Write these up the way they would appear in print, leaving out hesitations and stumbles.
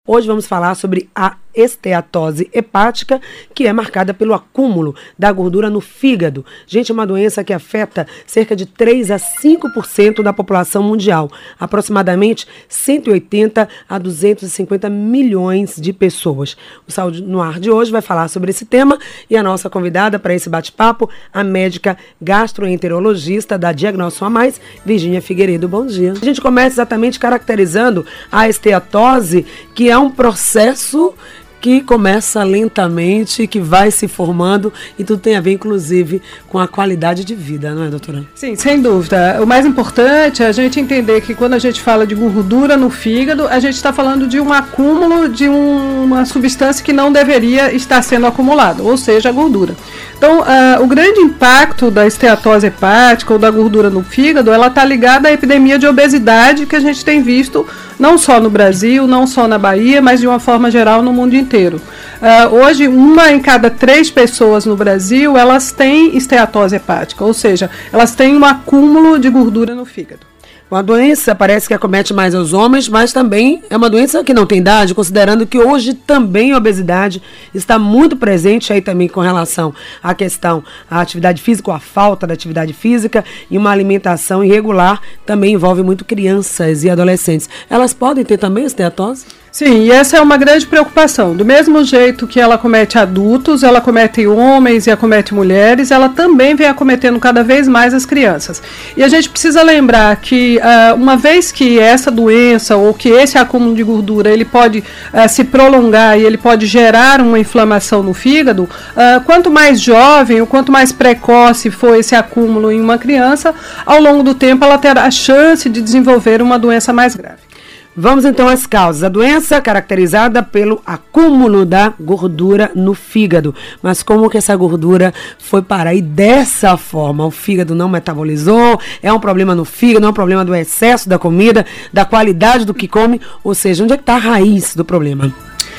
Hoje vamos falar sobre a esteatose hepática, que é marcada pelo acúmulo da gordura no fígado. Gente, é uma doença que afeta cerca de 3 a 5% da população mundial, aproximadamente 180 a 250 milhões de pessoas. O Saúde no Ar de hoje vai falar sobre esse tema e a nossa convidada para esse bate-papo, a médica gastroenterologista da Diagnóstico a Mais, Virgínia Figueiredo. Bom dia. A gente começa exatamente caracterizando a esteatose, que é um processo que começa lentamente, que vai se formando e tudo tem a ver, inclusive, com a qualidade de vida, não é, doutora? Sim, sem dúvida. O mais importante é a gente entender que quando a gente fala de gordura no fígado, a gente está falando de um acúmulo de uma substância que não deveria estar sendo acumulada, ou seja, a gordura. Então, o grande impacto da esteatose hepática ou da gordura no fígado, ela está ligada à epidemia de obesidade que a gente tem visto não só no Brasil, não só na Bahia, mas de uma forma geral no mundo inteiro. Hoje, 1 em cada 3 pessoas no Brasil, elas têm esteatose hepática, ou seja, elas têm um acúmulo de gordura no fígado. Uma doença parece que acomete mais aos homens, mas também é uma doença que não tem idade, considerando que hoje também a obesidade está muito presente aí também com relação à questão à atividade física, ou à falta da atividade física, e uma alimentação irregular também envolve muito crianças e adolescentes. Elas podem ter também esteatose? Sim, e essa é uma grande preocupação. Do mesmo jeito que ela acomete adultos, ela acomete homens e acomete mulheres, ela também vem acometendo cada vez mais as crianças. E a gente precisa lembrar que uma vez que essa doença ou que esse acúmulo de gordura ele pode se prolongar e ele pode gerar uma inflamação no fígado, quanto mais jovem ou quanto mais precoce for esse acúmulo em uma criança, ao longo do tempo ela terá a chance de desenvolver uma doença mais grave. Vamos então às causas. A doença caracterizada pelo acúmulo da gordura no fígado. Mas como que essa gordura foi parar aí dessa forma? O fígado não metabolizou? É um problema no fígado? É um problema do excesso da comida? Da qualidade do que come? Ou seja, onde é que está a raiz do problema?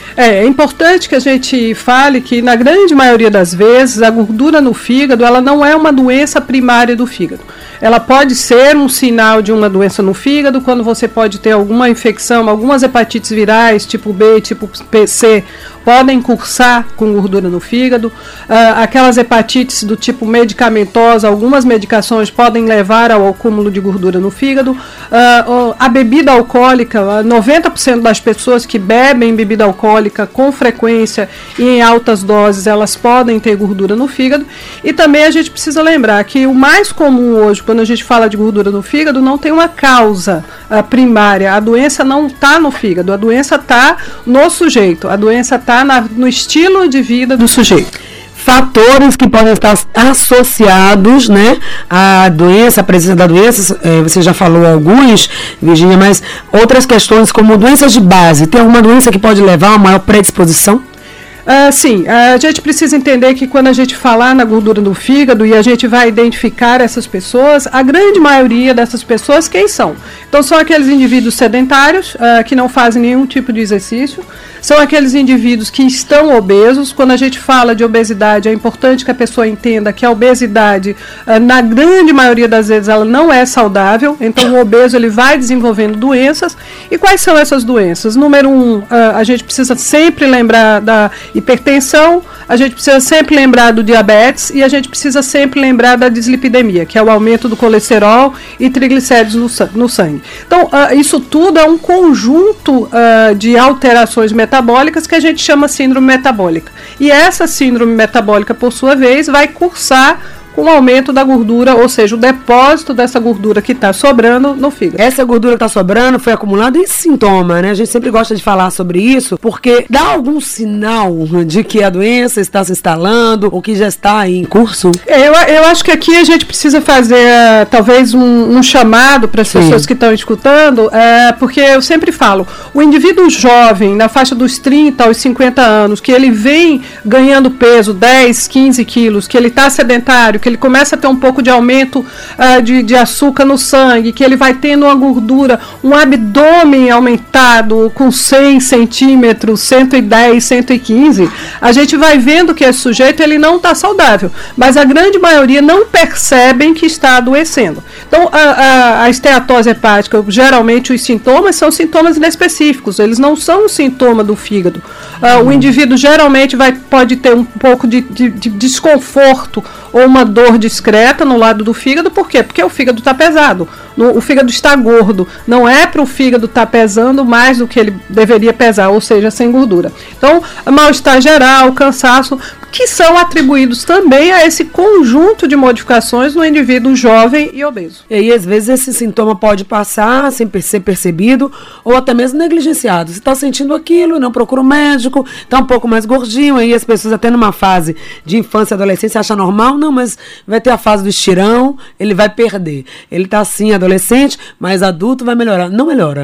É importante que a gente fale que, na grande maioria das vezes, a gordura no fígado ela não é uma doença primária do fígado. Ela pode ser um sinal de uma doença no fígado, quando você pode ter alguma infecção, algumas hepatites virais, tipo B, tipo C, podem cursar com gordura no fígado. Aquelas hepatites do tipo medicamentosa, algumas medicações podem levar ao acúmulo de gordura no fígado. A bebida alcoólica, 90% das pessoas que bebem bebida alcoólica com frequência e em altas doses, elas podem ter gordura no fígado. E também a gente precisa lembrar que o mais comum hoje, quando a gente fala de gordura no fígado, não tem uma causa primária. A doença não está no fígado, a doença está no sujeito, a doença está no estilo de vida do sujeito. Fatores que podem estar associados, né, à doença, à presença da doença, você já falou alguns, Virgínia, mas outras questões como doenças de base, tem alguma doença que pode levar a uma maior predisposição? Sim, a gente precisa entender que quando a gente falar na gordura do fígado e a gente vai identificar essas pessoas, a grande maioria dessas pessoas, quem são? Então são aqueles indivíduos sedentários, que não fazem nenhum tipo de exercício, são aqueles indivíduos que estão obesos. Quando a gente fala de obesidade, é importante que a pessoa entenda que a obesidade, na grande maioria das vezes, ela não é saudável, então o obeso ele vai desenvolvendo doenças. E quais são essas doenças? Número 1, a gente precisa sempre lembrar da hipertensão, a gente precisa sempre lembrar do diabetes e a gente precisa sempre lembrar da dislipidemia, que é o aumento do colesterol e triglicéridos no sangue. Então, isso tudo é um conjunto de alterações metabólicas que a gente chama síndrome metabólica. E essa síndrome metabólica, por sua vez, vai cursar com o aumento da gordura, ou seja, o depósito dessa gordura que está sobrando no fígado. Essa gordura que está sobrando foi acumulada em sintoma, né? A gente sempre gosta de falar sobre isso, porque dá algum sinal de que a doença está se instalando ou que já está em curso? Eu acho que aqui a gente precisa fazer talvez um chamado para as pessoas que estão escutando, porque eu sempre falo, o indivíduo jovem, na faixa dos 30 aos 50 anos, que ele vem ganhando peso, 10, 15 quilos, que ele está sedentário, que ele começa a ter um pouco de aumento de açúcar no sangue, que ele vai tendo uma gordura, um abdômen aumentado com 100 centímetros, 110, 115, a gente vai vendo que esse sujeito ele não está saudável, mas a grande maioria não percebem que está adoecendo. Então, a esteatose hepática, geralmente os sintomas são sintomas inespecíficos, eles não são um sintoma do fígado. O indivíduo geralmente pode ter um pouco de desconforto ou uma dor discreta no lado do fígado. Por quê? Porque o fígado está pesado, o fígado está gordo, não é para o fígado estar pesando mais do que ele deveria pesar, ou seja, sem gordura. Então, mal-estar geral, cansaço, que são atribuídos também a esse conjunto de modificações no indivíduo jovem e obeso. E aí, às vezes, esse sintoma pode passar sem ser percebido ou até mesmo negligenciado. Você está sentindo aquilo, não procura um médico, está um pouco mais gordinho, aí as pessoas até numa fase de infância e adolescência acham normal, não, mas vai ter a fase do estirão, ele vai perder. Ele está assim, adolescente, mas adulto vai melhorar. Não melhora.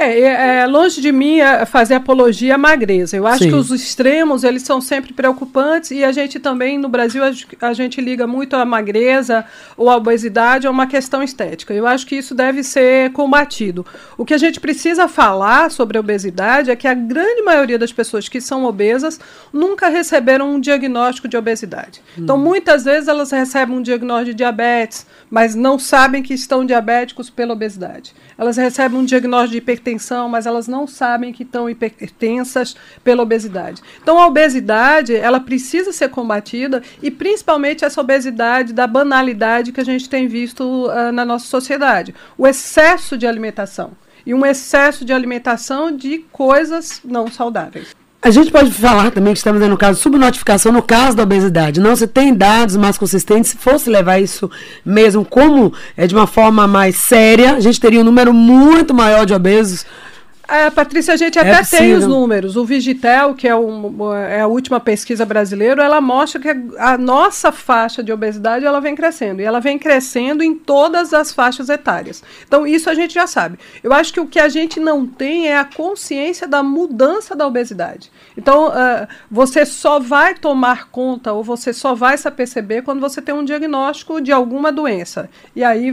Longe de mim fazer apologia à magreza. Eu acho que os extremos, eles são sempre preocupantes. E a gente também, no Brasil, a gente liga muito a magreza ou a obesidade a uma questão estética. Eu acho que isso deve ser combatido. O que a gente precisa falar sobre a obesidade é que a grande maioria das pessoas que são obesas nunca receberam um diagnóstico de obesidade. Então, muitas vezes elas recebem um diagnóstico de diabetes, mas não sabem que estão diabéticos pela obesidade. Elas recebem um diagnóstico de hipertensão, mas elas não sabem que estão hipertensas pela obesidade. Então, a obesidade, ela precisa ser combatida, e principalmente essa obesidade da banalidade que a gente tem visto na nossa sociedade. O excesso de alimentação, e um excesso de alimentação de coisas não saudáveis. A gente pode falar também que estamos no caso de subnotificação no caso da obesidade. Não, se tem dados mais consistentes, se fosse levar isso mesmo como de uma forma mais séria, a gente teria um número muito maior de obesos. Patrícia, a gente até tem os números. O Vigitel, que é a última pesquisa brasileira, ela mostra que a nossa faixa de obesidade ela vem crescendo. E ela vem crescendo em todas as faixas etárias. Então, isso a gente já sabe. Eu acho que o que a gente não tem é a consciência da mudança da obesidade. Então, você só vai tomar conta ou você só vai se aperceber quando você tem um diagnóstico de alguma doença. E aí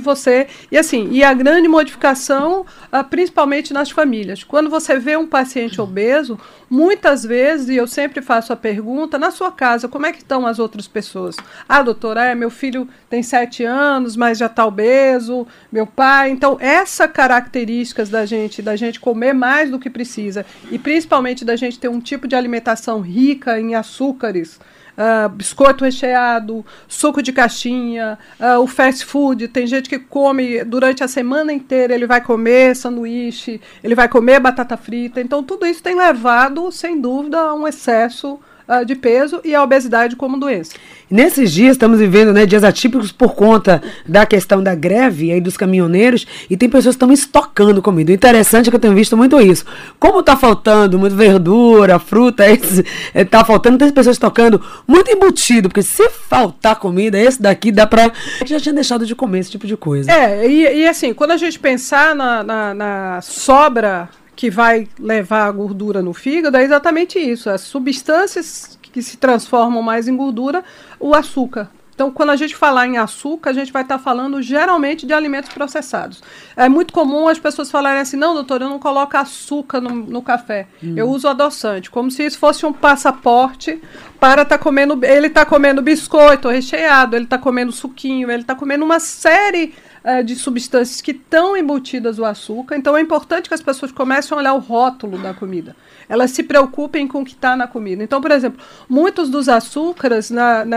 e a grande modificação, principalmente nas famílias. Quando você vê um paciente obeso, muitas vezes, e eu sempre faço a pergunta, na sua casa, como é que estão as outras pessoas? Doutora, meu filho tem 7 anos, mas já está obeso, meu pai. Então, essas características da gente comer mais do que precisa, e principalmente da gente ter um tipo de alimentação rica em açúcares, biscoito recheado, suco de caixinha, o fast food. Tem gente que come durante a semana inteira, ele vai comer sanduíche, ele vai comer batata frita. Então, tudo isso tem levado, sem dúvida, a um excesso de peso e a obesidade como doença. Nesses dias estamos vivendo dias atípicos por conta da questão da greve aí dos caminhoneiros, e tem pessoas que estão estocando comida. O interessante é que eu tenho visto muito isso. Como está faltando muita verdura, fruta, está faltando, tem pessoas estocando muito embutido, porque se faltar comida, esse daqui dá para... Já tinha deixado de comer esse tipo de coisa. E assim, quando a gente pensar na sobra que vai levar a gordura no fígado, é exatamente isso. As substâncias que se transformam mais em gordura, o açúcar. Então, quando a gente falar em açúcar, a gente vai estar falando geralmente de alimentos processados. É muito comum as pessoas falarem assim, não, doutor, eu não coloco açúcar no café, eu uso adoçante, como se isso fosse um passaporte para estar comendo. Ele está comendo biscoito recheado, ele está comendo suquinho, ele está comendo uma série de substâncias que estão embutidas no açúcar. Então, é importante que as pessoas comecem a olhar o rótulo da comida. Elas se preocupem com o que está na comida. Então, por exemplo, muitos dos açúcares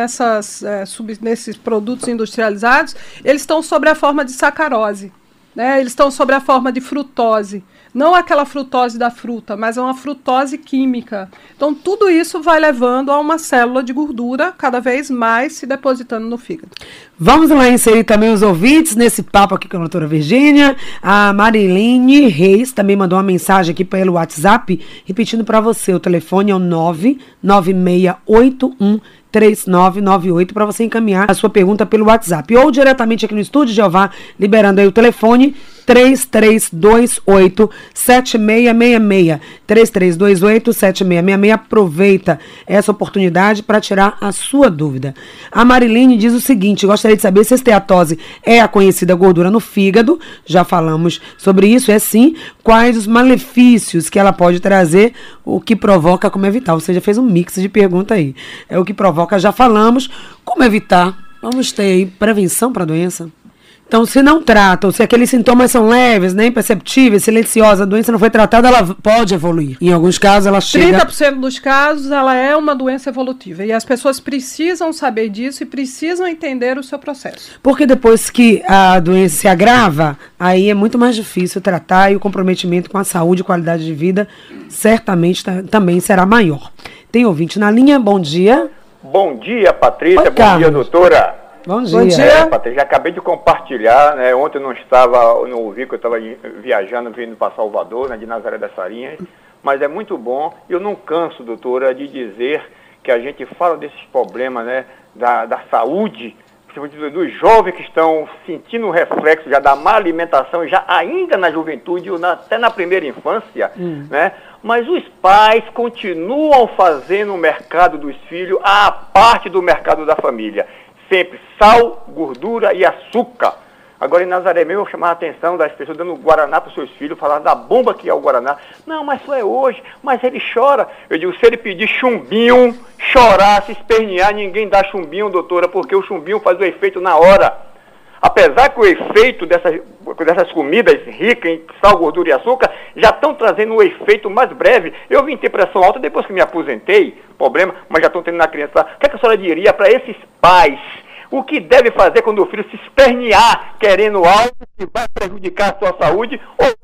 nesses produtos industrializados, eles estão sobre a forma de sacarose, né? Eles estão sobre a forma de frutose. Não aquela frutose da fruta, mas é uma frutose química. Então, tudo isso vai levando a uma célula de gordura cada vez mais se depositando no fígado. Vamos lá inserir também os ouvintes nesse papo aqui com a doutora Virgínia. A Mariline Reis também mandou uma mensagem aqui pelo WhatsApp, repetindo para você, o telefone é o 996813998 para você encaminhar a sua pergunta pelo WhatsApp. Ou diretamente aqui no estúdio, Jeová, liberando aí o telefone 3328-7666. 3328-7666. Aproveita essa oportunidade para tirar a sua dúvida. A Mariline diz o seguinte: gostaria de saber se a esteatose é a conhecida gordura no fígado. Já falamos sobre isso, é sim. Quais os malefícios que ela pode trazer, o que provoca, como evitar. Ou seja, fez um mix de pergunta aí. É o que provoca, já falamos. Como evitar? Vamos ter aí prevenção para a doença? Então, se não tratam, se aqueles sintomas são leves, né, imperceptíveis, silenciosa, a doença não foi tratada, ela pode evoluir. Em alguns casos, ela chega... 30% dos casos, ela é uma doença evolutiva. E as pessoas precisam saber disso e precisam entender o seu processo. Porque depois que a doença se agrava, aí é muito mais difícil tratar e o comprometimento com a saúde e qualidade de vida certamente também será maior. Tem ouvinte na linha, bom dia. Bom dia, Patrícia. Oi, bom dia, doutora. Bom dia. Bom dia. Patrícia, acabei de compartilhar, né? Ontem eu não ouvi, que eu estava viajando, vindo para Salvador, né, de Nazaré das Farinhas, mas é muito bom. Eu não canso, doutora, de dizer que a gente fala desses problemas, né, da saúde, principalmente dos jovens que estão sentindo o reflexo já da má alimentação, já ainda na juventude, ou até na primeira infância, né? Mas os pais continuam fazendo o mercado dos filhos a parte do mercado da família. Sempre sal, gordura e açúcar. Agora em Nazaré mesmo eu chamava a atenção das pessoas dando Guaraná para os seus filhos, falando da bomba que é o Guaraná. Não, mas só é hoje, mas ele chora. Eu digo, se ele pedir chumbinho, chorar, se espernear, ninguém dá chumbinho, doutora, porque o chumbinho faz o efeito na hora. Apesar que o efeito dessas comidas ricas em sal, gordura e açúcar já estão trazendo um efeito mais breve. Eu vim ter pressão alta depois que me aposentei, problema, mas já estão tendo na criança. O que a senhora diria para esses pais? O que deve fazer quando o filho se espernear querendo algo que vai prejudicar a sua saúde?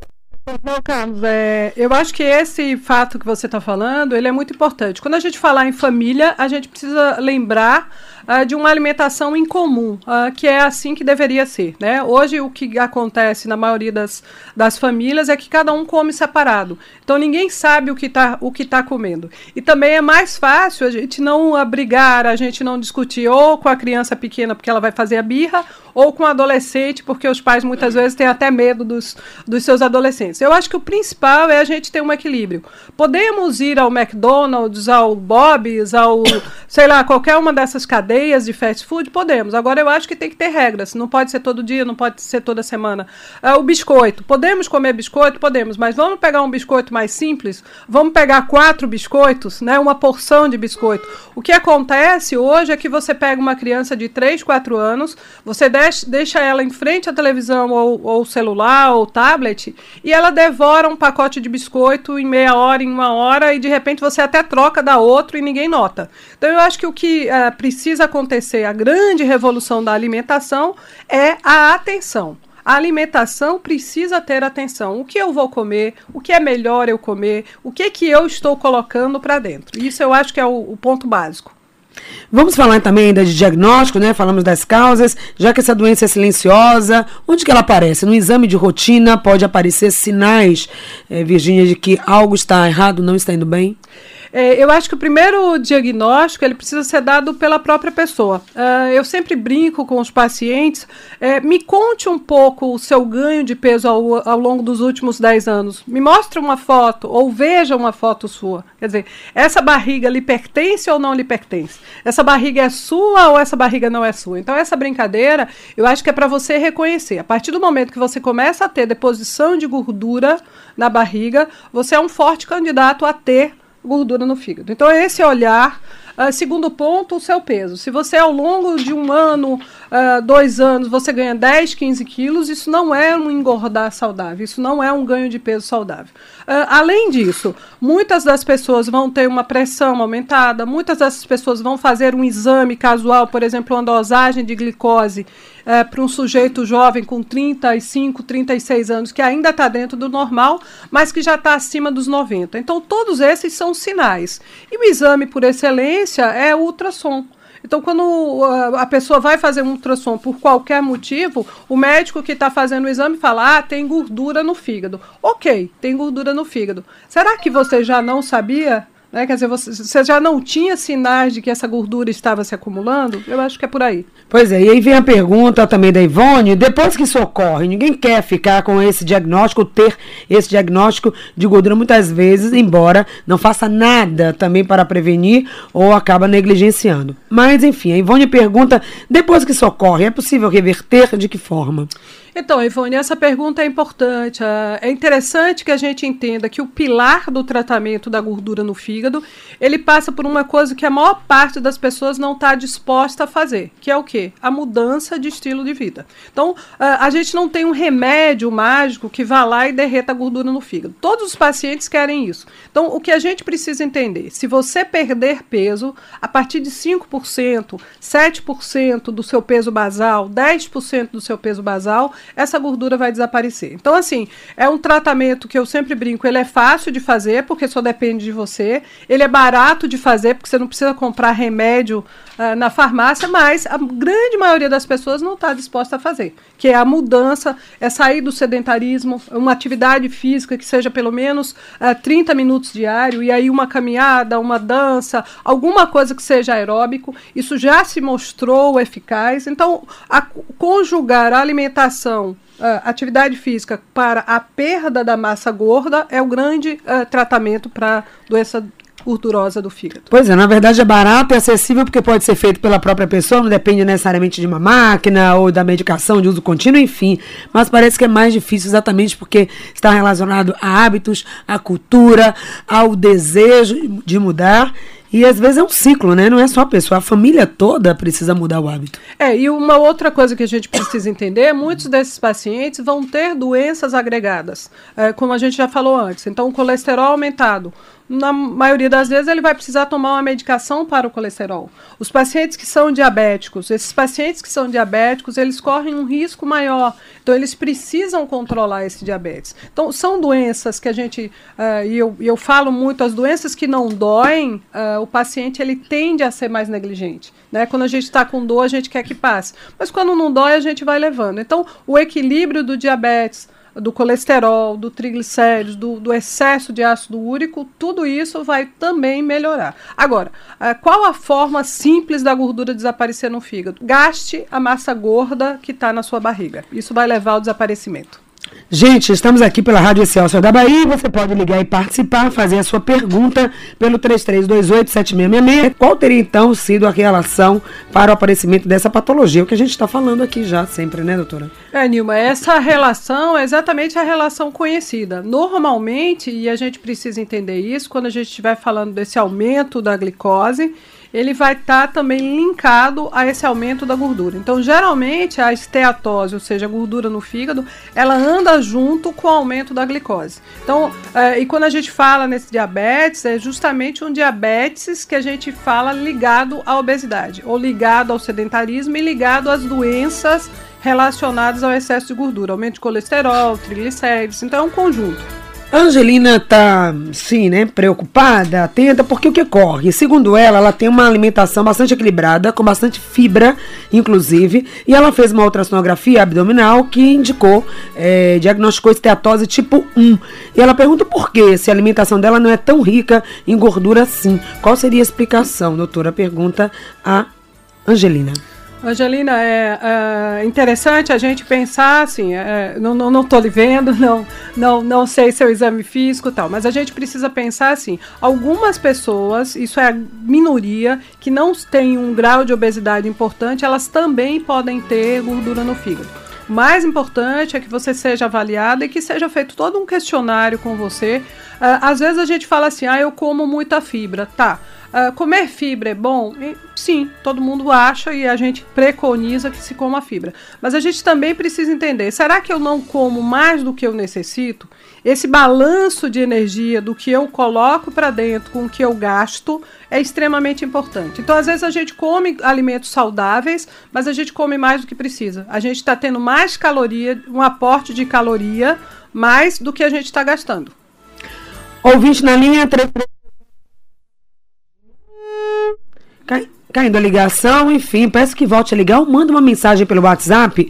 Não, Carlos, eu acho que esse fato que você está falando, ele é muito importante. Quando a gente falar em família, a gente precisa lembrar de uma alimentação em comum, que é assim que deveria ser, né? Hoje o que acontece na maioria das famílias é que cada um come separado. Então ninguém sabe o que tá comendo. E também é mais fácil a gente não brigar, a gente não discutir ou com a criança pequena porque ela vai fazer a birra, ou com o adolescente, porque os pais muitas vezes têm até medo dos seus adolescentes. Eu acho que o principal é a gente ter um equilíbrio. Podemos ir ao McDonald's, ao Bob's, sei lá, qualquer uma dessas cadeias de fast food? Podemos. Agora eu acho que tem que ter regras. Não pode ser todo dia, não pode ser toda semana. O biscoito. Podemos comer biscoito? Podemos. Mas vamos pegar um biscoito mais simples? Vamos pegar 4 biscoitos, né? Uma porção de biscoito. O que acontece hoje é que você pega uma criança de 3, 4 anos, você deixa ela em frente à televisão ou celular ou tablet e ela devora um pacote de biscoito em meia hora, em 1 hora e de repente você até troca da outro e ninguém nota. Então eu acho que o que precisa acontecer, a grande revolução da alimentação é a atenção. A alimentação precisa ter atenção. O que eu vou comer, o que é melhor eu comer, o que eu estou colocando para dentro. Isso eu acho que é o ponto básico. Vamos falar também ainda de diagnóstico, né? Falamos das causas, já que essa doença é silenciosa, onde que ela aparece? No exame de rotina pode aparecer sinais, Virgínia, de que algo está errado, não está indo bem? Eu acho que o primeiro diagnóstico ele precisa ser dado pela própria pessoa. Eu sempre brinco com os pacientes, me conte um pouco o seu ganho de peso ao longo dos últimos 10 anos. Me mostre uma foto ou veja uma foto sua. Quer dizer, essa barriga lhe pertence ou não lhe pertence? Essa barriga é sua ou essa barriga não é sua? Então essa brincadeira, eu acho que é para você reconhecer. A partir do momento que você começa a ter deposição de gordura na barriga, você é um forte candidato a ter gordura no fígado. Então, esse olhar. Segundo ponto, o seu peso. Se você, ao longo de 1 ano, 2 anos, você ganha 10, 15 quilos, isso não é um engordar saudável, isso não é um ganho de peso saudável. Além disso, muitas das pessoas vão ter uma pressão aumentada, muitas dessas pessoas vão fazer um exame casual, por exemplo, uma dosagem de glicose para um sujeito jovem com 35, 36 anos, que ainda está dentro do normal, mas que já está acima dos 90. Então, todos esses são sinais. E o exame por excelência é o ultrassom. Então, quando a pessoa vai fazer um ultrassom por qualquer motivo, o médico que está fazendo o exame fala, tem gordura no fígado. Ok, tem gordura no fígado. Será que você já não sabia? Né? Quer dizer, você já não tinha sinais de que essa gordura estava se acumulando? Eu acho que é por aí. Pois é, e aí vem a pergunta também da Ivone, depois que isso ocorre, ninguém quer ficar com esse diagnóstico, ter esse diagnóstico de gordura muitas vezes, embora não faça nada também para prevenir ou acaba negligenciando. Mas, enfim, a Ivone pergunta, depois que isso ocorre, é possível reverter? De que forma? Então, Ivone, essa pergunta é importante. É interessante que a gente entenda que o pilar do tratamento da gordura no fígado, ele passa por uma coisa que a maior parte das pessoas não está disposta a fazer, que é o quê? A mudança de estilo de vida. Então, a gente não tem um remédio mágico que vá lá e derreta a gordura no fígado. Todos os pacientes querem isso. Então, o que a gente precisa entender, se você perder peso, a partir de 5%, 7% do seu peso basal, 10% do seu peso basal, essa gordura vai desaparecer. Então, assim, é um tratamento que eu sempre brinco, ele é fácil de fazer, porque só depende de você, ele é barato de fazer, porque você não precisa comprar remédio na farmácia, mas a grande maioria das pessoas não está disposta a fazer, que é a mudança, é sair do sedentarismo, uma atividade física que seja pelo menos 30 minutos diário, e aí uma caminhada, uma dança, alguma coisa que seja aeróbico, isso já se mostrou eficaz. Então, conjugar a alimentação, atividade física para a perda da massa gorda é o grande tratamento para doença gordurosa do fígado. Pois é, na verdade é barato e acessível porque pode ser feito pela própria pessoa, não depende necessariamente de uma máquina ou da medicação de uso contínuo, enfim, mas parece que é mais difícil exatamente porque está relacionado a hábitos, à cultura, ao desejo de mudar. E às vezes é um ciclo, né? Não é só a pessoa, a família toda precisa mudar o hábito. E uma outra coisa que a gente precisa entender, muitos desses pacientes vão ter doenças agregadas, como a gente já falou antes. Então, o colesterol aumentado, na maioria das vezes ele vai precisar tomar uma medicação para o colesterol. Os pacientes que são diabéticos, eles correm um risco maior, então eles precisam controlar esse diabetes. Então, são doenças que a gente, eu falo muito, as doenças que não doem, o paciente ele tende a ser mais negligente, né? Quando a gente está com dor, a gente quer que passe, mas quando não dói, a gente vai levando. Então, o equilíbrio do diabetes, do colesterol, do triglicéridos, do excesso de ácido úrico, tudo isso vai também melhorar. Agora, qual a forma simples da gordura desaparecer no fígado? Gaste a massa gorda que está na sua barriga. Isso vai levar ao desaparecimento. Gente, estamos aqui pela Rádio Excelsior da Bahia, você pode ligar e participar, fazer a sua pergunta pelo 3328-7666. Qual teria então sido a relação para o aparecimento dessa patologia? O que a gente está falando aqui já sempre, né, doutora? Nilma, essa relação é exatamente a relação conhecida. Normalmente, e a gente precisa entender isso, quando a gente estiver falando desse aumento da glicose, ele vai estar também linkado a esse aumento da gordura. Então, geralmente, a esteatose, ou seja, a gordura no fígado, ela anda junto com o aumento da glicose. Então, e quando a gente fala nesse diabetes, é justamente um diabetes que a gente fala ligado à obesidade, ou ligado ao sedentarismo e ligado às doenças relacionadas ao excesso de gordura, aumento de colesterol, triglicéridos, então é um conjunto. A Angelina está, sim, né, preocupada, atenta, porque o que ocorre? Segundo ela tem uma alimentação bastante equilibrada, com bastante fibra, inclusive, e ela fez uma ultrassonografia abdominal que indicou, diagnosticou esteatose tipo 1. E ela pergunta por que se a alimentação dela não é tão rica em gordura assim. Qual seria a explicação, doutora? Pergunta a Angelina. Angelina, é interessante a gente pensar assim, não estou lhe vendo, não sei seu exame físico e tal, mas a gente precisa pensar assim, algumas pessoas, isso é a minoria, que não tem um grau de obesidade importante, elas também podem ter gordura no fígado. O mais importante é que você seja avaliada e que seja feito todo um questionário com você. Às vezes a gente fala assim, eu como muita fibra, tá. Comer fibra é bom? Sim, todo mundo acha e a gente preconiza que se coma fibra. Mas a gente também precisa entender, será que eu não como mais do que eu necessito? Esse balanço de energia do que eu coloco para dentro com o que eu gasto é extremamente importante. Então, às vezes a gente come alimentos saudáveis, mas a gente come mais do que precisa. A gente está tendo mais caloria, um aporte de caloria, mais do que a gente está gastando. Ouvinte na linha 3... Caindo a ligação, enfim, peço que volte a ligar ou manda uma mensagem pelo WhatsApp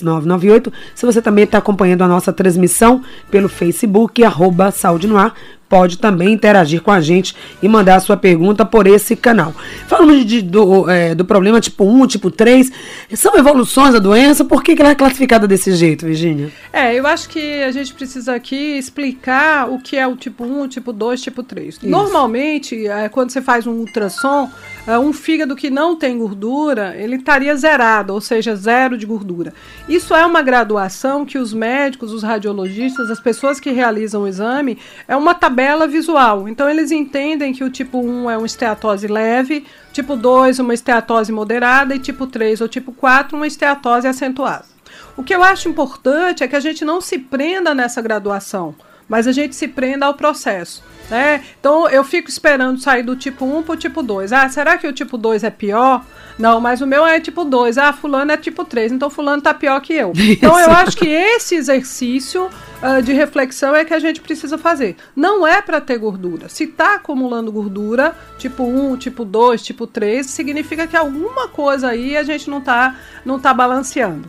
996813998. Se você também está acompanhando a nossa transmissão pelo Facebook, @saudenoar.com.br. pode também interagir com a gente e mandar a sua pergunta por esse canal. Falamos do problema tipo 1, tipo 3, são evoluções da doença, por que ela é classificada desse jeito, Virgínia? Eu acho que a gente precisa aqui explicar o que é o tipo 1, tipo 2, tipo 3. Isso. Normalmente, quando você faz um ultrassom, um fígado que não tem gordura, ele estaria zerado, ou seja, zero de gordura. Isso é uma graduação que os médicos, os radiologistas, as pessoas que realizam o exame, é uma tabela visual. Então, eles entendem que o tipo 1 é uma esteatose leve, tipo 2 uma esteatose moderada e tipo 3 ou tipo 4 uma esteatose acentuada. O que eu acho importante é que a gente não se prenda nessa graduação, mas a gente se prenda ao processo. Então, eu fico esperando sair do tipo 1 para o tipo 2. Será que o tipo 2 é pior? Não, mas o meu é tipo 2. Fulano é tipo 3, então fulano está pior que eu. Então, eu acho que esse exercício de reflexão é que a gente precisa fazer. Não é para ter gordura. Se está acumulando gordura, tipo 1, tipo 2, tipo 3, significa que alguma coisa aí a gente não tá balanceando.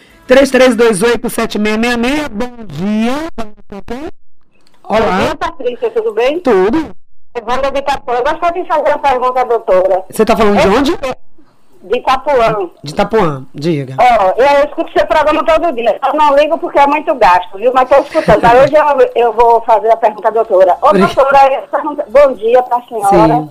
3328-7666, bom dia. Olá. Bom dia, Patrícia, tudo bem? Tudo. Evandra de Itapuã. Eu gostaria de fazer uma pergunta à doutora. Você está falando de onde? De Itapuã. De Itapuã, diga. Eu escuto seu programa todo dia. Eu não ligo porque é muito gasto, viu? Mas estou escutando. Aí hoje eu vou fazer a pergunta à doutora. Doutora, bom dia para a senhora.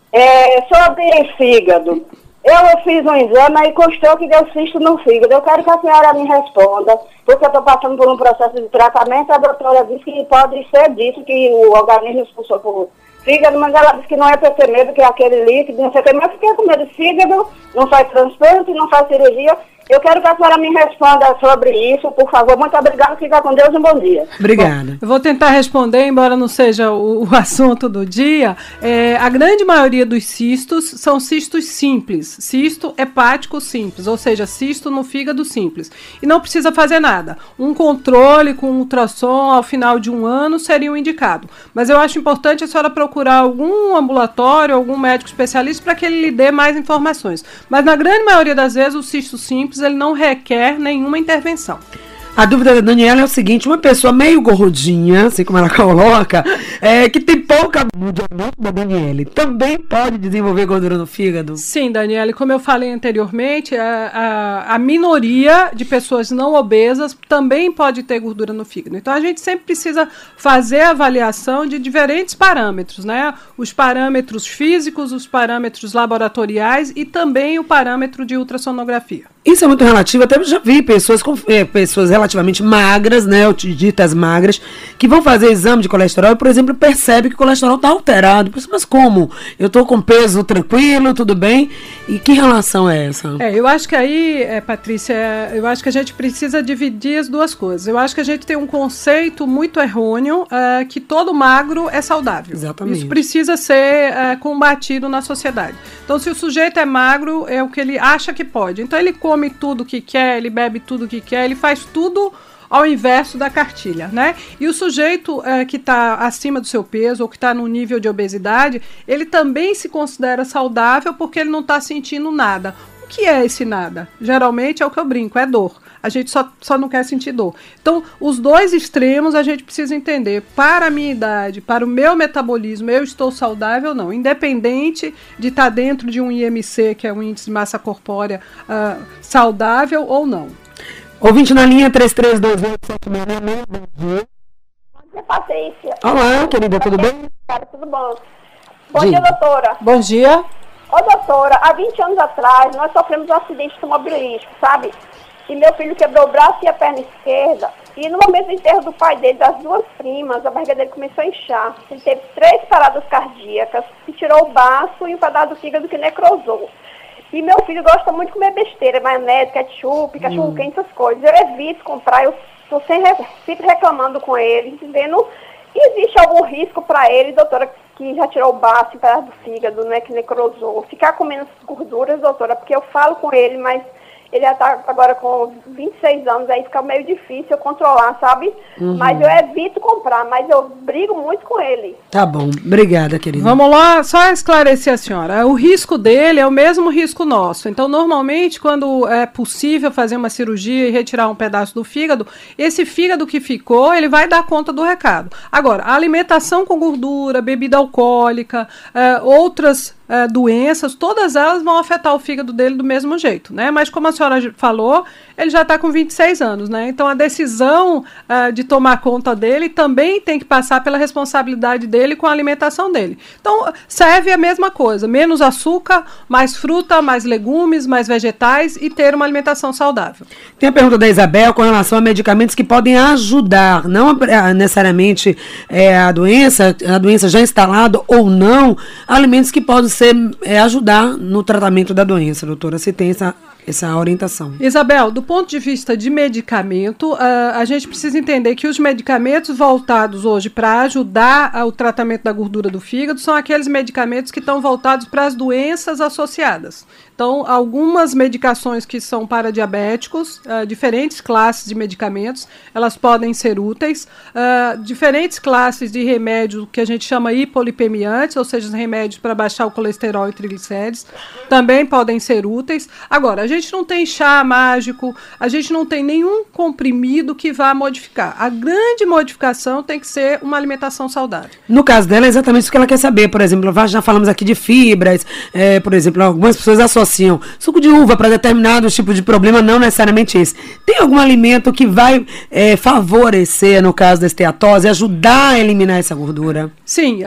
Sobre fígado. Eu fiz um exame e constou que deu cisto no fígado. Eu quero que a senhora me responda, porque eu estou passando por um processo de tratamento. A doutora disse que pode ser disso, que o organismo expulsou por fígado, mas ela disse que não é para ter medo, que é aquele líquido, não sei o que. Mas eu fiquei com medo de fígado, não faz transplante, não faz cirurgia. Eu quero que a senhora me responda sobre isso, por favor. Muito obrigada, fica com Deus e um bom dia. Obrigada. Bom, eu vou tentar responder, embora não seja o assunto do dia. A grande maioria dos cistos são cistos simples, cisto hepático simples, ou seja, cisto no fígado simples. E não precisa fazer nada. Um controle com ultrassom ao final de um ano seria o indicado. Mas eu acho importante a senhora procurar algum ambulatório, algum médico especialista para que ele lhe dê mais informações. Mas na grande maioria das vezes o cisto simples ele não requer nenhuma intervenção. A dúvida da Daniela é o seguinte: uma pessoa meio gordinha, assim como ela coloca, que tem pouca... No diagnóstico da Daniela, também pode desenvolver gordura no fígado? Sim, Daniela, como eu falei anteriormente, a minoria de pessoas não obesas também pode ter gordura no fígado. Então, a gente sempre precisa fazer a avaliação de diferentes parâmetros, né? Os parâmetros físicos, os parâmetros laboratoriais e também o parâmetro de ultrassonografia. Isso é muito relativo, até eu já vi pessoas relativamente magras, né, ditas magras, que vão fazer exame de colesterol e, por exemplo, percebe que o colesterol está alterado. Mas como? Eu estou com peso tranquilo, tudo bem? E que relação é essa? Eu acho que aí, Patrícia, eu acho que a gente precisa dividir as duas coisas. Eu acho que a gente tem um conceito muito errôneo que todo magro é saudável. Exatamente. Isso precisa ser combatido na sociedade. Então, se o sujeito é magro, é o que ele acha que pode. Então, ele come tudo que quer, ele bebe tudo que quer, ele faz tudo ao inverso da cartilha, né? E o sujeito que está acima do seu peso ou que está no nível de obesidade, ele também se considera saudável porque ele não está sentindo nada. O que é esse nada? Geralmente é o que eu brinco, é dor. A gente só não quer sentir dor. Então, os dois extremos a gente precisa entender. Para a minha idade, para o meu metabolismo, eu estou saudável ou não? Independente de estar dentro de um IMC, que é um índice de massa corpórea, saudável ou não. Ouvinte na linha 3328-7666, bom dia. Bom dia, Patrícia. Olá, querida, tudo bem? Tudo bom. Bom dia, doutora. Bom dia. Ô, doutora, há 20 anos atrás, nós sofremos um acidente automobilístico, sabe? E meu filho quebrou o braço e a perna esquerda. E no momento do enterro do pai dele, das duas primas, a barriga dele começou a inchar. Ele teve 3 paradas cardíacas, e tirou o baço e um pedaço do fígado que necrosou. E meu filho gosta muito de comer besteira, maionese, ketchup, cachorro quente, essas coisas. Eu evito comprar, eu estou sempre reclamando com ele, entendendo? Existe algum risco para ele, doutora, que já tirou o baço, um pedaço do fígado, né, que necrosou, ficar comendo essas gorduras, doutora? Porque eu falo com ele, mas ele já está agora com 26 anos, aí fica meio difícil eu controlar, sabe? Mas eu evito comprar, mas eu brigo muito com ele. Tá bom, obrigada, querida. Vamos lá, só esclarecer a senhora. O risco dele é o mesmo risco nosso. Então, normalmente, quando é possível fazer uma cirurgia e retirar um pedaço do fígado, esse fígado que ficou, ele vai dar conta do recado. Agora, a alimentação com gordura, bebida alcoólica, outras doenças, todas elas vão afetar o fígado dele do mesmo jeito, né? Mas como a senhora falou, ele já está com 26 anos, né? Então a decisão de tomar conta dele também tem que passar pela responsabilidade dele com a alimentação dele. Então serve a mesma coisa, menos açúcar, mais fruta, mais legumes, mais vegetais e ter uma alimentação saudável. Tem a pergunta da Isabel com relação a medicamentos que podem ajudar, não necessariamente a doença já instalada ou não, alimentos que podem ajudar no tratamento da doença, doutora, se tem essa orientação. Isabel, do ponto de vista de medicamento, a gente precisa entender que os medicamentos voltados hoje para ajudar o tratamento da gordura do fígado são aqueles medicamentos que estão voltados para as doenças associadas. Então, algumas medicações que são para diabéticos, diferentes classes de medicamentos, elas podem ser úteis. Diferentes classes de remédios que a gente chama hipolipemiantes, ou seja, remédios para baixar o colesterol e triglicérides, também podem ser úteis. Agora, a gente não tem chá mágico, a gente não tem nenhum comprimido que vá modificar. A grande modificação tem que ser uma alimentação saudável. No caso dela, é exatamente isso que ela quer saber. Por exemplo, já falamos aqui de fibras, por exemplo, algumas pessoas associam suco de uva para determinados tipos de problema, não necessariamente esse. Tem algum alimento que vai favorecer, no caso da esteatose, ajudar a eliminar essa gordura? Sim,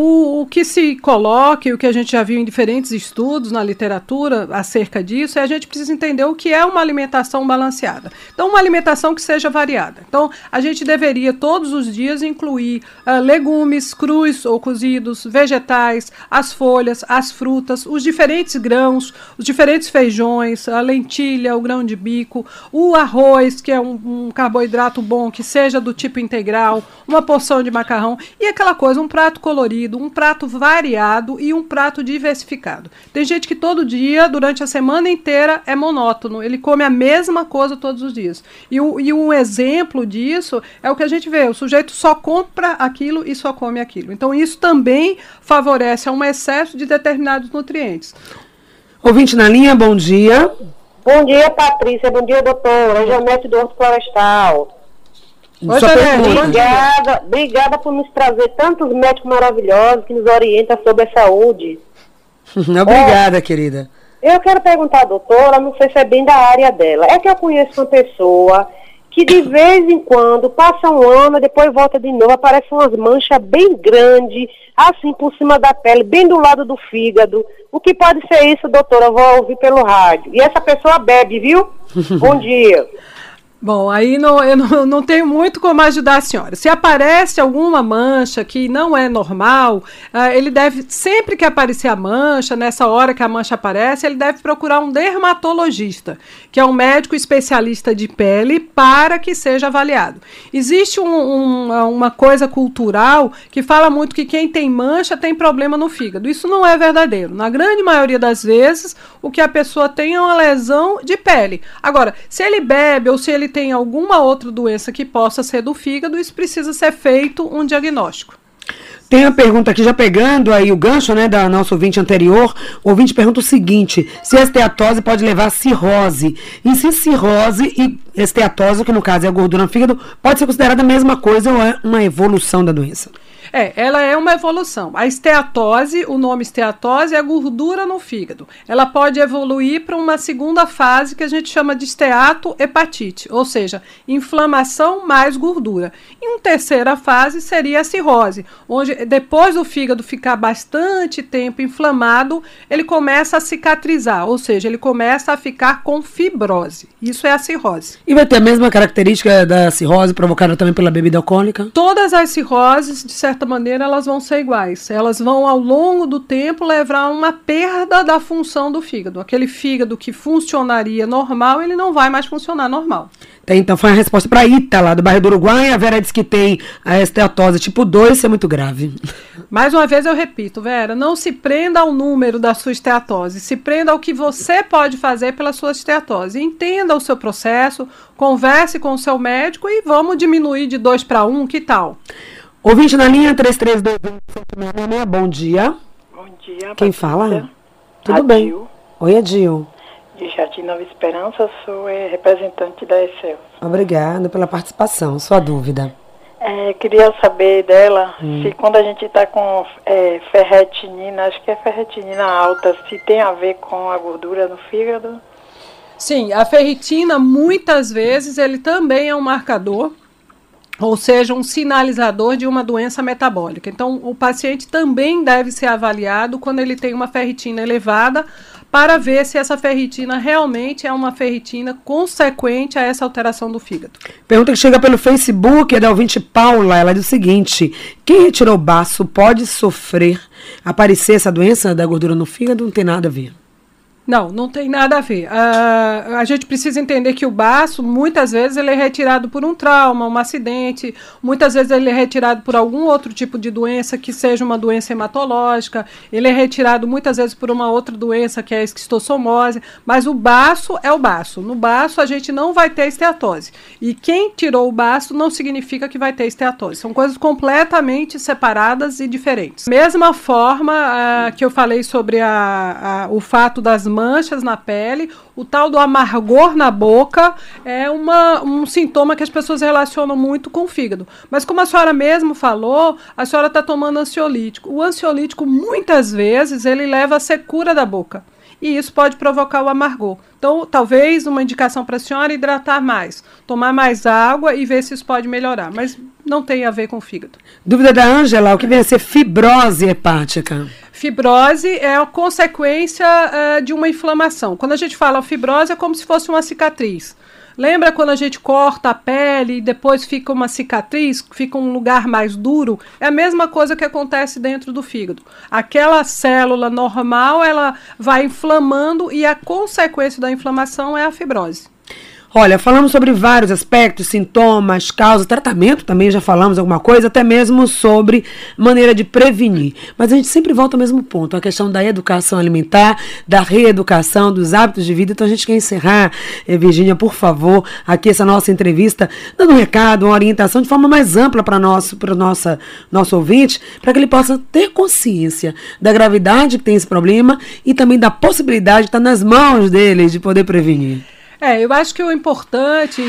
o que se coloca e o que a gente já viu em diferentes estudos na literatura acerca disso, a gente precisa entender o que é uma alimentação balanceada. Então, uma alimentação que seja variada. Então, a gente deveria todos os dias incluir legumes crus ou cozidos, vegetais, as folhas, as frutas, os diferentes grãos, os diferentes feijões, a lentilha, o grão de bico, o arroz, que é um carboidrato bom, que seja do tipo integral, uma porção de macarrão e aquela coisa, um prato colorido, um prato variado e um prato diversificado. Tem gente que todo dia, durante a semana inteira, é monótono, ele come a mesma coisa todos os dias. E um exemplo disso é o que a gente vê, o sujeito só compra aquilo e só come aquilo. Então isso também favorece um excesso de determinados nutrientes. Ouvinte na linha, bom dia. Bom dia, Patrícia. Bom dia, doutora. Janete do Horto Florestal. Oi, Janete. Obrigada por nos trazer tantos médicos maravilhosos que nos orientam sobre a saúde. Obrigada, querida. Eu quero perguntar à doutora, não sei se é bem da área dela. É que eu conheço uma pessoa que de vez em quando passa um ano, depois volta de novo, aparecem umas manchas bem grandes, assim por cima da pele, bem do lado do fígado. O que pode ser isso, doutora? Eu vou ouvir pelo rádio. E essa pessoa bebe, viu? Bom dia. Bom, aí eu não tenho muito como ajudar a senhora. Se aparece alguma mancha que não é normal, ele deve, sempre que aparecer a mancha, nessa hora que a mancha aparece, ele deve procurar um dermatologista, que é um médico especialista de pele, para que seja avaliado. Existe uma coisa cultural que fala muito que quem tem mancha tem problema no fígado. Isso não é verdadeiro. Na grande maioria das vezes, o que a pessoa tem é uma lesão de pele. Agora, se ele bebe ou se ele tem alguma outra doença que possa ser do fígado, isso precisa ser feito um diagnóstico. Tem a pergunta aqui, já pegando aí o gancho, né, da nossa ouvinte anterior. O ouvinte pergunta o seguinte: se a esteatose pode levar a cirrose? E se cirrose e esteatose, que no caso é a gordura no fígado, pode ser considerada a mesma coisa ou é uma evolução da doença? Ela é uma evolução. A esteatose, o nome esteatose, é a gordura no fígado. Ela pode evoluir para uma segunda fase que a gente chama de esteatohepatite, ou seja, inflamação mais gordura. E uma terceira fase seria a cirrose, onde depois do fígado ficar bastante tempo inflamado, ele começa a cicatrizar, ou seja, ele começa a ficar com fibrose. Isso é a cirrose. E vai ter a mesma característica da cirrose provocada também pela bebida alcoólica? Todas as cirroses, de certa certa maneira, elas vão ser iguais. Elas vão, ao longo do tempo, levar a uma perda da função do fígado. Aquele fígado que funcionaria normal, ele não vai mais funcionar normal. Então, foi a resposta para a Ita, lá do bairro do Uruguai. A Vera disse que tem a esteatose tipo 2, isso é muito grave. Mais uma vez eu repito, Vera, não se prenda ao número da sua esteatose, se prenda ao que você pode fazer pela sua esteatose. Entenda o seu processo, converse com o seu médico e vamos diminuir de 2 para 1, que tal? Ouvinte na linha 3322, bom dia. Bom dia. Quem fala? Tudo bem. Oi, Adil. De Jardim Nova Esperança, sou representante da ECEL. Obrigada pela participação. Sua dúvida? Queria saber dela se quando a gente está com ferritinina, acho que é ferritinina alta, se tem a ver com a gordura no fígado? Sim, a ferritina, muitas vezes, ele também é um marcador, ou seja, um sinalizador de uma doença metabólica. Então, o paciente também deve ser avaliado quando ele tem uma ferritina elevada, para ver se essa ferritina realmente é uma ferritina consequente a essa alteração do fígado. Pergunta que chega pelo Facebook, é da ouvinte Paula. Ela diz o seguinte: quem retirou o baço pode aparecer essa doença da gordura no fígado? Não tem nada a ver. Não tem nada a ver. A gente precisa entender que o baço, muitas vezes, ele é retirado por um trauma, um acidente, muitas vezes ele é retirado por algum outro tipo de doença, que seja uma doença hematológica, ele é retirado muitas vezes por uma outra doença, que é a esquistossomose, mas o baço é o baço. No baço a gente não vai ter esteatose. E quem tirou o baço não significa que vai ter esteatose. São coisas completamente separadas e diferentes. Mesma forma que eu falei sobre o fato das manchas na pele, o tal do amargor na boca é um sintoma que as pessoas relacionam muito com o fígado. Mas como a senhora mesmo falou, a senhora está tomando ansiolítico. O ansiolítico, muitas vezes, ele leva à secura da boca. E isso pode provocar o amargor. Então, talvez uma indicação para a senhora é hidratar mais, tomar mais água e ver se isso pode melhorar. Mas não tem a ver com o fígado. Dúvida da Ângela, o que vem a ser fibrose hepática? Fibrose é a consequência de uma inflamação. Quando a gente fala fibrose, é como se fosse uma cicatriz. Lembra quando a gente corta a pele e depois fica uma cicatriz, fica um lugar mais duro? É a mesma coisa que acontece dentro do fígado. Aquela célula normal, ela vai inflamando e a consequência da inflamação é a fibrose. Olha, falamos sobre vários aspectos, sintomas, causas, tratamento também, já falamos alguma coisa, até mesmo sobre maneira de prevenir. Mas a gente sempre volta ao mesmo ponto, a questão da educação alimentar, da reeducação, dos hábitos de vida. Então a gente quer encerrar, Virgínia, por favor, aqui essa nossa entrevista, dando um recado, uma orientação de forma mais ampla para o nosso ouvinte, para que ele possa ter consciência da gravidade que tem esse problema e também da possibilidade de estar nas mãos dele de poder prevenir. Eu acho que o importante,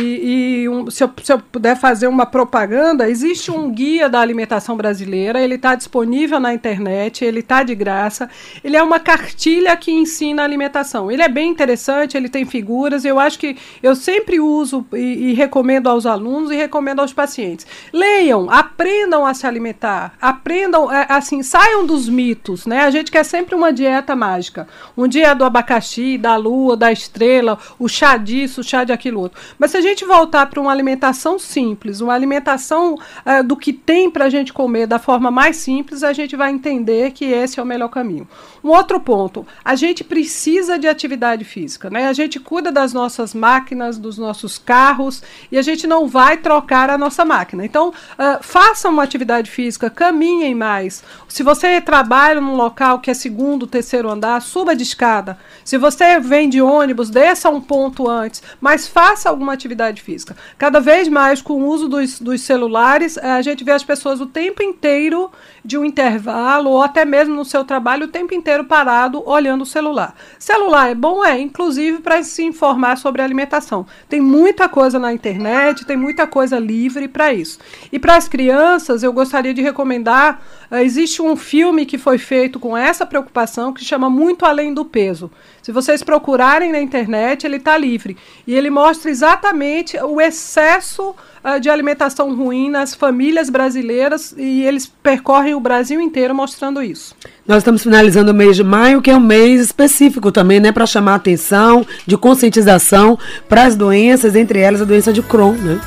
se eu puder fazer uma propaganda, existe um guia da alimentação brasileira, ele está disponível na internet, ele está de graça, ele é uma cartilha que ensina a alimentação. Ele é bem interessante, ele tem figuras, eu acho que eu sempre uso e recomendo aos alunos e recomendo aos pacientes. Leiam, aprendam a se alimentar, aprendam, saiam dos mitos, né? A gente quer sempre uma dieta mágica. Um dia é do abacaxi, da lua, da estrela, o chá disso, chá de aquilo outro. Mas se a gente voltar para uma alimentação simples, uma alimentação do que tem para a gente comer da forma mais simples, a gente vai entender que esse é o melhor caminho. Um outro ponto, a gente precisa de atividade física, né? A gente cuida das nossas máquinas, dos nossos carros, e a gente não vai trocar a nossa máquina. Então, façam uma atividade física, caminhem mais. Se você trabalha num local que é segundo, terceiro andar, suba de escada. Se você vem de ônibus, desça um ponto antes, mas faça alguma atividade física. Cada vez mais, com o uso dos celulares, a gente vê as pessoas o tempo inteiro de um intervalo, ou até mesmo no seu trabalho, o tempo inteiro parado, olhando o celular. Celular é bom? Inclusive para se informar sobre alimentação. Tem muita coisa na internet, tem muita coisa livre para isso. E para as crianças, eu gostaria de recomendar, existe um filme que foi feito com essa preocupação, que chama Muito Além do Peso. Se vocês procurarem na internet, ele está livre. E ele mostra exatamente o excesso de alimentação ruim nas famílias brasileiras, e eles percorrem o Brasil inteiro mostrando isso. Nós estamos finalizando o mês de maio, que é um mês específico também, né, para chamar a atenção, de conscientização para as doenças, entre elas a doença de Crohn, né?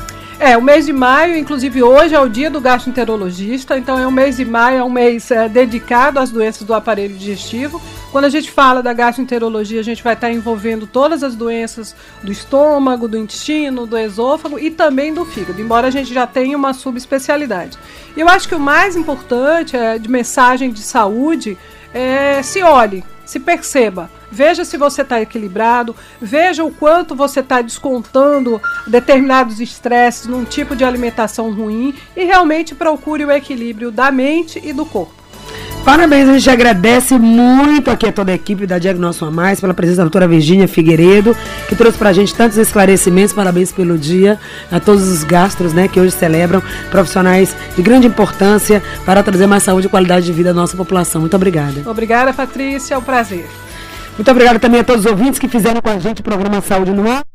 O mês de maio, inclusive hoje é o dia do gastroenterologista, então o mês de maio é um mês dedicado às doenças do aparelho digestivo. Quando a gente fala da gastroenterologia, a gente vai estar envolvendo todas as doenças do estômago, do intestino, do esôfago e também do fígado, embora a gente já tenha uma subespecialidade. E eu acho que o mais importante de mensagem de saúde se olhe, se perceba, veja se você está equilibrado, veja o quanto você está descontando determinados estresses num tipo de alimentação ruim e realmente procure o equilíbrio da mente e do corpo. Parabéns, a gente agradece muito aqui a toda a equipe da Diagnóstico a Mais, pela presença da doutora Virgínia Figueiredo, que trouxe pra gente tantos esclarecimentos. Parabéns pelo dia, a todos os gastros, né, que hoje celebram, profissionais de grande importância para trazer mais saúde e qualidade de vida à nossa população. Muito obrigada. Obrigada, Patrícia, é um prazer. Muito obrigada também a todos os ouvintes que fizeram com a gente o programa Saúde no Ar.